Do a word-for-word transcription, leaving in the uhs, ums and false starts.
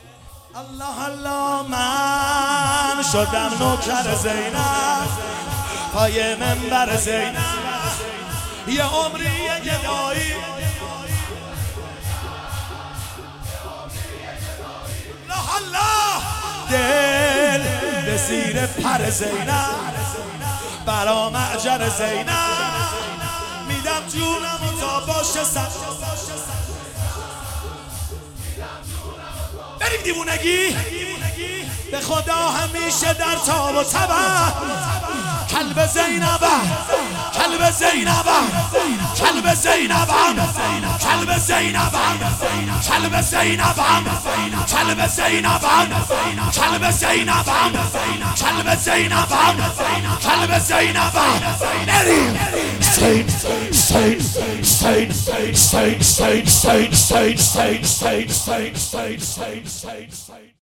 الله الله من شدم نوکر زینب پای منبر زینب یه عمری یه گدایی الله الله دل به زیر پر زینب برا معجر زینب میدم جونم و تا باشه سر بریم دیوونگی به خدا همیشه در تاب و تبه کلب زینبه کلب زینبه کلب زینبه کلب زینبه کلب زینبه کلب زینبه کلب زینبه کلب زینبه کلب زینبه بریم سین سین سین سین سین سین سین سین سین سین سین سین سین سین